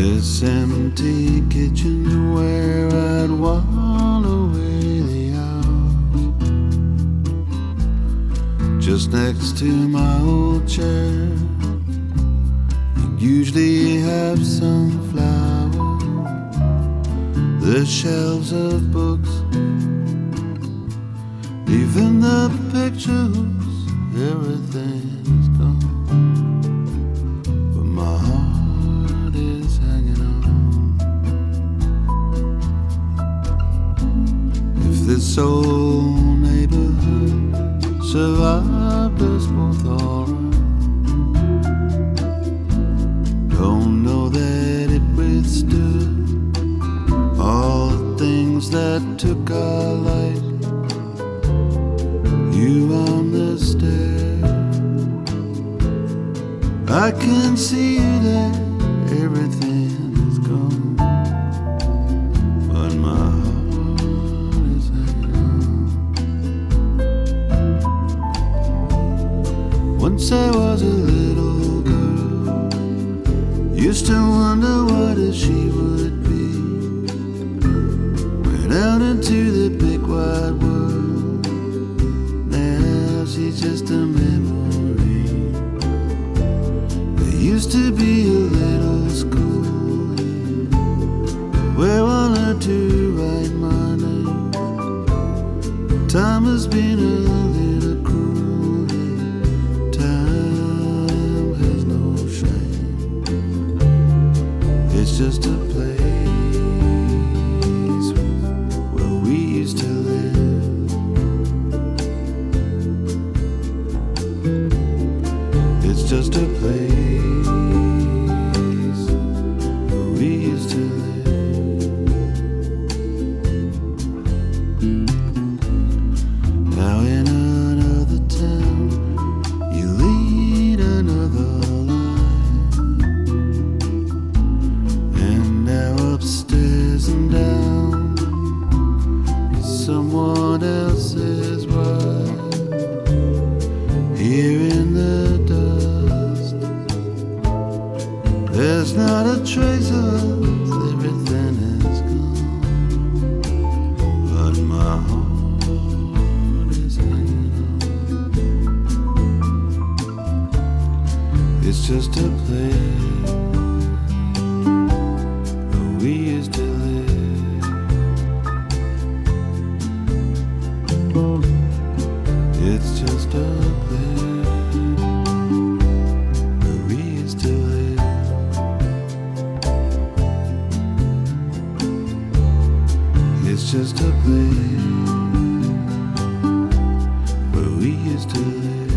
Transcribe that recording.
This empty kitchen where I'd wall away the hours, just next to my old chair. You usually have some flowers, the shelves of books, even the pictures, everything's gone. But my heart is hanging on. If this old neighborhood survived us both alright, don't know that it withstood all the things that took our life. You on the stair, I can see you there, everything is gone, but my heart is hanging on. Once I was a little girl, used to wonder what a she would be. Went out into the big wide world, now she's just a memory. There used to be a little school where I learned to write my name. Time has been a little cruel, time has no shame. It's just a place where we used to live. It's just a place where we used to live. Now in another town, you lead another life, and now upstairs and down is someone else's wife. Here in the dust, there's not a trace of us, everything is gone, but my heart is hanging on. It's just a place where we used to live. It's just a place where we used to live. It's just a place where we used to live.